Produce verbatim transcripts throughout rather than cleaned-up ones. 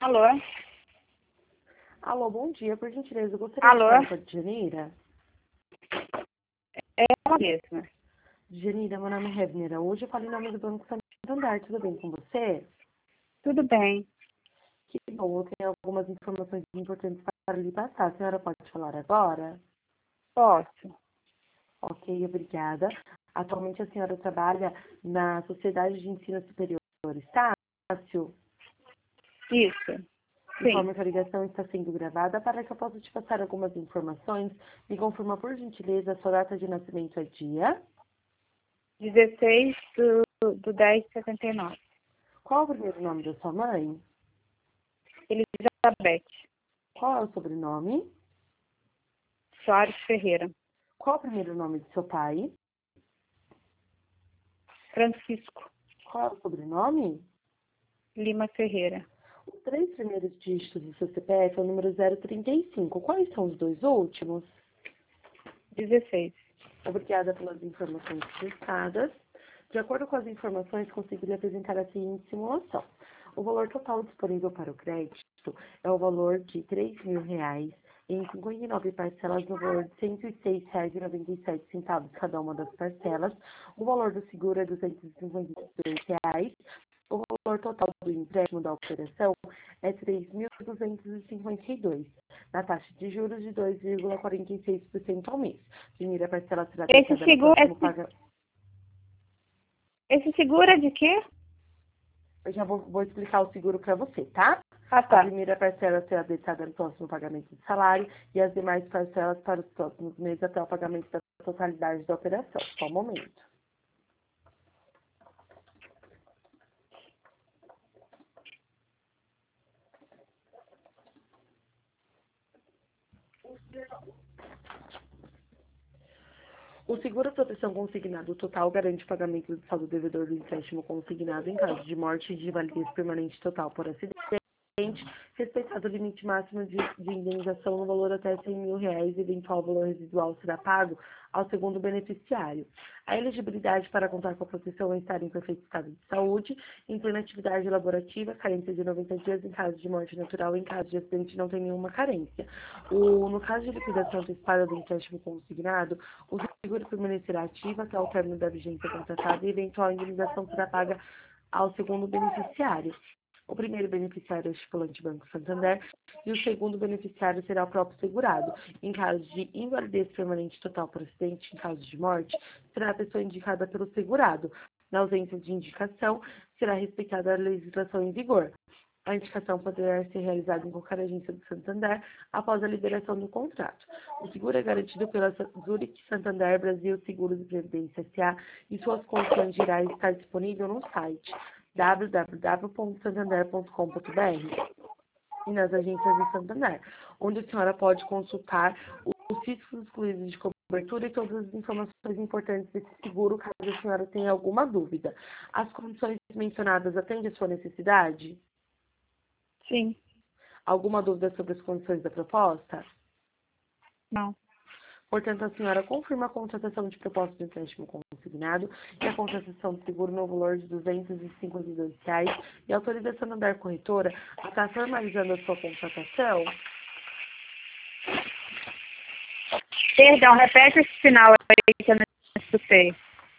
Alô? Alô, bom dia. Por gentileza, eu gostaria Alô? de falar com a Janira. É ela mesma. Janira, meu nome é Revnera. Hoje eu falo em nome do Banco Santander. Tudo bem com você? Tudo bem. Que bom, eu tenho algumas informações importantes para lhe passar. A senhora pode falar agora? Posso? Ok, obrigada. Atualmente a senhora trabalha na Sociedade de Ensino Superior Estácio. Isso. Sim. Informe que a ligação está sendo gravada para que eu possa te passar algumas informações. Me confirma, por gentileza, a sua data de nascimento é dia. dezesseis do, do dez de setenta e nove. Qual é o primeiro nome da sua mãe? Elizabeth Qual é o sobrenome? Soares Ferreira. Qual é o primeiro nome de seu pai? Francisco Qual é o sobrenome? Lima Ferreira. Os três primeiros dígitos do seu C P F é o número zero trinta e cinco. Quais são os dois últimos? dezesseis. Obrigada pelas informações prestadas. De acordo com as informações, consegui lhe apresentar a seguinte simulação. O valor total disponível para o crédito é o valor de três mil reais em cinquenta e nove parcelas no valor de cento e seis reais e noventa e sete centavos cada uma das parcelas. O valor do seguro é duzentos e cinquenta e dois reais. O valor total do empréstimo da operação é três mil duzentos e cinquenta e dois reais, na taxa de juros de dois vírgula quarenta e seis por cento ao mês. Primeira parcela será Esse quitada no seguro, próximo esse, pagamento. esse seguro é de quê? Eu já vou, vou explicar o seguro para você, tá? Ah, A tá. primeira parcela será deixada no próximo pagamento de salário e as demais parcelas para os próximos meses até o pagamento da totalidade da operação. Só um momento. O seguro proteção consignado total garante o pagamento do saldo devedor do empréstimo consignado em caso de morte e de invalidez permanente total por acidente, respeitado o limite máximo de, de indenização no valor até cem mil reais, eventual valor residual será pago ao segundo beneficiário. A elegibilidade para contar com a proteção é estar em perfeito estado de saúde, em plena atividade laborativa, carência de noventa dias em caso de morte natural, em caso de acidente não tem nenhuma carência. O, no caso de liquidação antecipada do empréstimo consignado, o seguro permanecerá ativo até o término da vigência contratada e eventual indenização será paga ao segundo beneficiário. O primeiro beneficiário é o estipulante Banco Santander e o segundo beneficiário será o próprio segurado. Em caso de invalidez permanente total por acidente, em caso de morte, será a pessoa indicada pelo segurado. Na ausência de indicação, será respeitada a legislação em vigor. A indicação poderá ser realizada em qualquer agência do Santander após a liberação do contrato. O seguro é garantido pela Zurich Santander Brasil Seguros e Previdência S A e suas condições gerais está disponível no site w w w ponto santander ponto com ponto b r e nas agências do Santander, onde a senhora pode consultar os riscos excluídos de cobertura e todas as informações importantes desse seguro, caso a senhora tenha alguma dúvida. As condições mencionadas atendem a sua necessidade? Sim. Alguma dúvida sobre as condições da proposta? Não. Portanto, a senhora confirma a contratação de proposta de empréstimo consignado e a contratação de seguro no valor de duzentos e cinquenta e dois reais e autoriza a Santander Corretora a estar formalizando a sua contratação. Perdão, repete esse final aí que eu não escutei.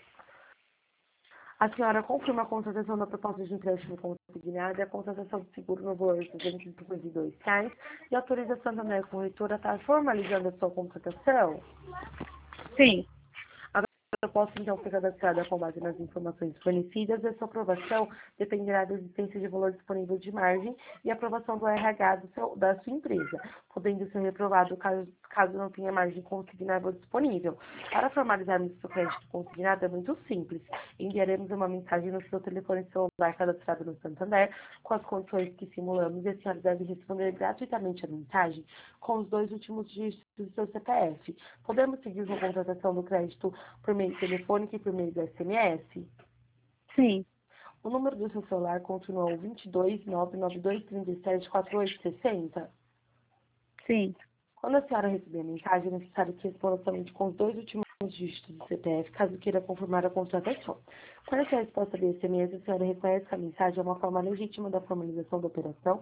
A senhora confirma a contratação da proposta de empréstimo consignado e a contratação de seguro no valor de duzentos e cinquenta e dois reais e autoriza a Santander Corretora a estar formalizando a sua contratação. Sim. Eu posso, então, ser cadastrada com base nas informações fornecidas e a sua aprovação dependerá da existência de valor disponível de margem e aprovação do R H do seu, da sua empresa, podendo ser reprovado caso, caso não tenha margem consignável disponível. Para formalizarmos o seu crédito consignado é muito simples. Enviaremos uma mensagem no seu telefone celular cadastrado no Santander com as condições que simulamos e a senhora deve responder gratuitamente a mensagem com os dois últimos dígitos do seu C P F. Podemos seguir com a contratação do crédito por meio telefônico e por meio do S M S? Sim. O número do seu celular continua o dois dois nove nove dois três sete quatro oito seis zero? Sim. Quando a senhora receber a mensagem, é necessário que responda somente com os dois últimos dígitos do C P F, caso queira confirmar a contratação. Quando a resposta do S M S, a senhora reconhece que a mensagem é uma forma legítima da formalização da operação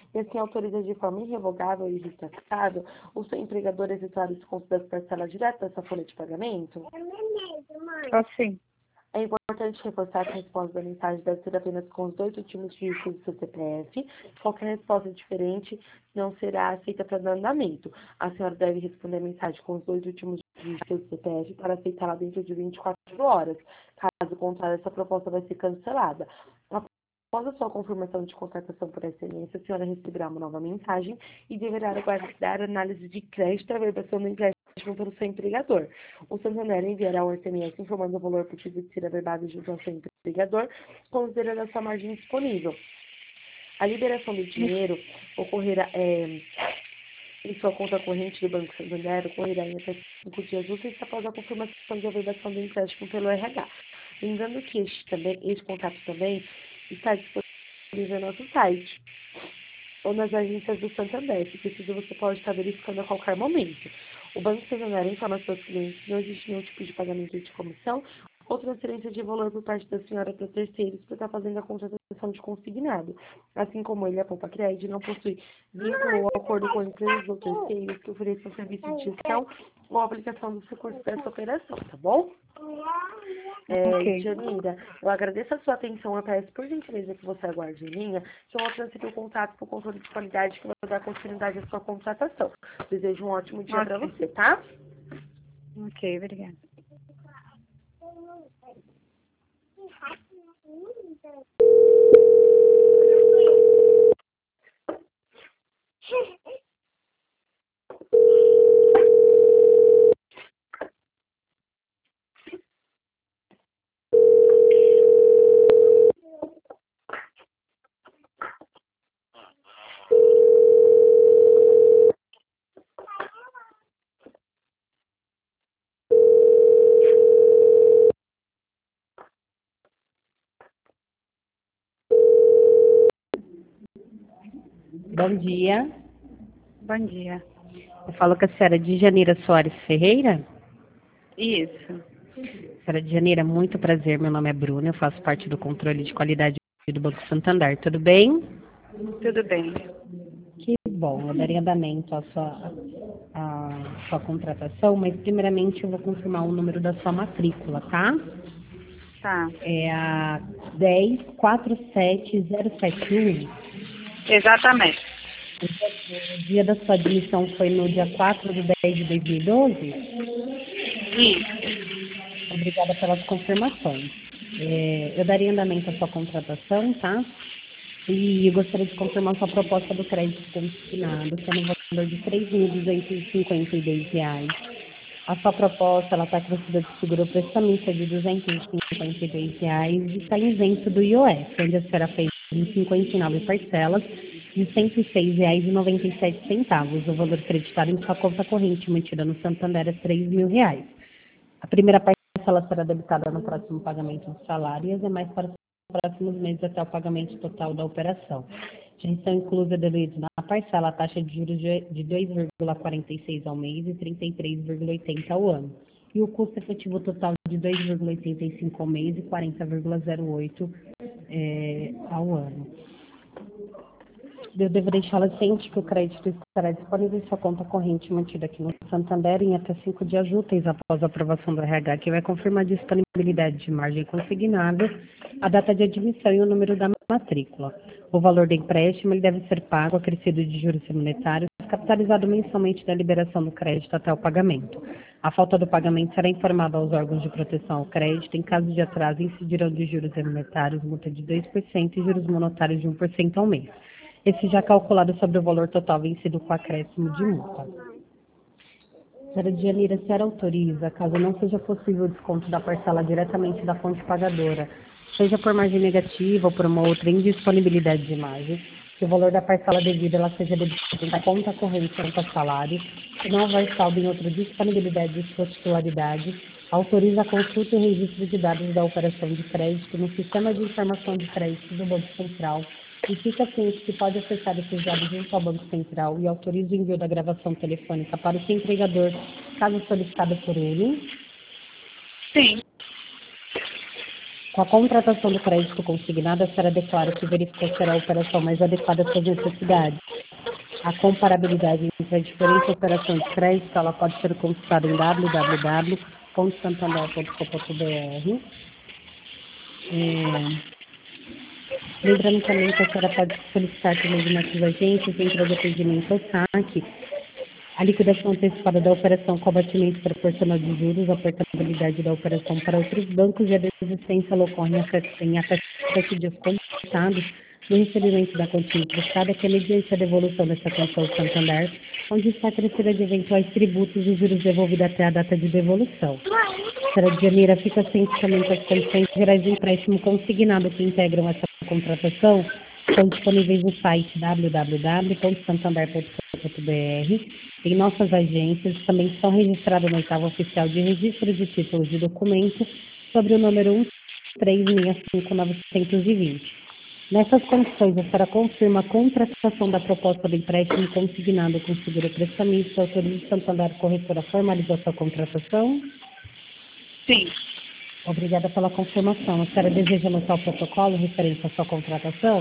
e assim autoriza de forma irrevogável e irretocável o seu empregador a efetuar o desconto das parcelas direto dessa folha de pagamento? Assim. É importante reforçar que a resposta da mensagem deve ser apenas com os dois últimos dígitos do seu C P F. Qualquer resposta diferente não será aceita para andamento. A senhora deve responder a mensagem com os dois últimos dígitos do C P F para aceitá-la dentro de vinte e quatro horas. Caso contrário, essa proposta vai ser cancelada. Após a sua confirmação de contratação por S M S, a senhora receberá uma nova mensagem e deverá aguardar análise de crédito e averbação do empréstimo pelo seu empregador. O Santander enviará um S M S informando o valor possível de ser averbado junto ao seu empregador, considerando a sua margem disponível. A liberação do dinheiro ocorrerá é, em sua conta corrente do Banco Santander, ocorrerá em até cinco dias úteis após a confirmação de averbação do empréstimo pelo R H. Lembrando que este, também, este contato também está disponível no nosso site ou nas agências do Santander. Se preciso, você pode estar verificando a qualquer momento. O Banco Santander informa aos seus clientes que não existe nenhum tipo de pagamento de comissão ou transferência de valor por parte da senhora para terceiros para estar fazendo a contratação de consignado. Assim como ele, a Poupa Crédito, não possui vínculo ou acordo com empresas ou terceiros que ofereçam serviço de gestão ou aplicação dos recursos dessa operação, tá bom? É, Ok. Janira, eu agradeço a sua atenção. Eu peço por gentileza que você aguarde em linha, que eu vou transferir o contato para o controle de qualidade que vai dar continuidade à sua contratação. Desejo um ótimo dia para Ok. você, tá? Ok, obrigada. Bom dia. Bom dia. Eu falo com a senhora Djanira Soares Ferreira. Isso. Senhora Djanira, muito prazer. Meu nome é Bruna. Eu faço parte do controle de qualidade do Banco Santander. Tudo bem? Tudo bem. Que bom. Eu daria andamento à sua, à sua contratação, mas primeiramente eu vou confirmar o número da sua matrícula, tá? Tá. É a dez quatro sete zero sete um. Exatamente. O dia da sua admissão foi no dia quatro de dez de dois mil e doze? Isso. Obrigada pelas confirmações. É, eu daria andamento à sua contratação, tá? E eu gostaria de confirmar sua proposta do crédito consignado, sendo no valor de três mil duzentos e cinquenta e dois reais. A sua proposta ela está acrescida de seguro prestamista de duzentos e cinquenta e dois reais e está isento do I O F, onde a senhora fez em cinquenta e nove parcelas de cento e seis reais e noventa e sete centavos. O valor creditado em sua conta corrente mantida no Santander é três mil reais. A primeira parcela será debitada no próximo pagamento do salário e as demais para os próximos meses até o pagamento total da operação. Já estão inclusas diluídos na parcela a taxa de juros de dois vírgula quarenta e seis ao mês e trinta e três vírgula oitenta ao ano. E o custo efetivo total de dois vírgula oitenta e cinco ao mês e quarenta vírgula zero oito é, ao ano. Eu devo deixá-la ciente que o crédito estará disponível em sua conta corrente mantida aqui no Santander em até cinco dias úteis após a aprovação do R H, que vai confirmar a disponibilidade de margem consignada, a data de admissão e o número da matrícula. O valor do empréstimo ele deve ser pago, acrescido de juros monetários, capitalizado mensalmente da liberação do crédito até o pagamento. A falta do pagamento será informada aos órgãos de proteção ao crédito. Em caso de atraso, incidirão de juros monetários, multa de dois por cento e juros monetários de um por cento ao mês. Esse já calculado sobre o valor total vencido com acréscimo de multa. Senhora Djanira, a senhora autoriza, caso não seja possível o desconto da parcela diretamente da fonte pagadora, seja por margem negativa ou por uma outra indisponibilidade de margem, que o valor da parcela devida ela seja debitado da conta corrente conta salário, se não houver saldo em outra disponibilidade de sua titularidade, autoriza a consulta e registro de dados da operação de crédito no Sistema de Informação de Crédito do Banco Central e fica ciente que pode acessar esses dados junto ao Banco Central e autoriza o envio da gravação telefônica para o seu empregador, caso solicitado por ele. Sim. Com a contratação do crédito consignado, a senhora declara que verificou ser a operação mais adequada às suas necessidades. A comparabilidade entre a diferente operação de crédito, ela pode ser consultada em w w w ponto santander ponto com ponto b r. É... Lembrando também que a senhora pode solicitar também de nossas agências, entre o atendimento ao saque, a liquidação antecipada da operação com abatimento proporcional de juros, a portabilidade da operação para outros bancos e a desistência ela ocorre em até, em até sete dias contados no recebimento da quantia emprestada, que é mediante a devolução dessa quantia ao Santander, onde está crescida de eventuais tributos e juros devolvidos até a data de devolução. A senhora Djanira fica cientemente as condições gerais de empréstimo consignado que integram essa contratação estão disponíveis no site w w w ponto santander ponto com ponto b r. Em nossas agências também estão registradas no oitavo oficial de registro de títulos de documento sobre o número um três seis cinco nove dois zero. Nessas condições, a senhora confirma a contratação da proposta do empréstimo consignado com seguro prestamista, autoriza o Santander Corretora a formalizar sua contratação? Sim. Obrigada pela confirmação. A senhora deseja anotar o protocolo referente à sua contratação?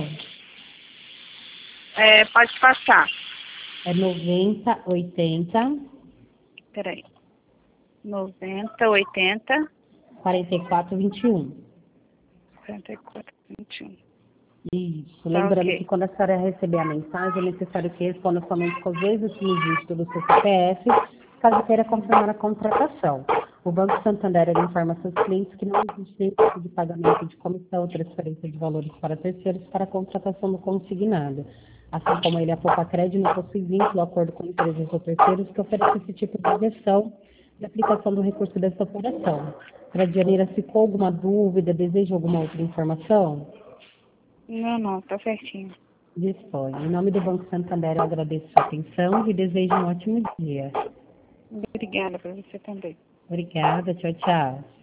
É, pode passar. É noventa, oitenta, Peraí. noventa, oitenta, quarenta e quatro, vinte e um. quarenta e quatro, vinte e um. Isso. Tá, Lembrando ok. que quando a senhora receber a mensagem, é necessário que responda somente com os dois últimos dígitos do seu C P F, caso queira confirmar a contratação. O Banco Santander ele informa seus clientes que não existe nenhum tipo de pagamento de comissão ou transferência de valores para terceiros para a contratação do consignado. Assim como ele apoia crédito, não possui vínculo, acordo com empresas ou terceiros que ofereçam esse tipo de versão de aplicação do recurso dessa operação. Para a Djanira, ficou alguma dúvida, deseja alguma outra informação? Não, não, tá certinho. Dispõe. Em nome do Banco Santander, eu agradeço a sua atenção e desejo um ótimo dia. Obrigada para você também. Obrigada, tchau, tchau.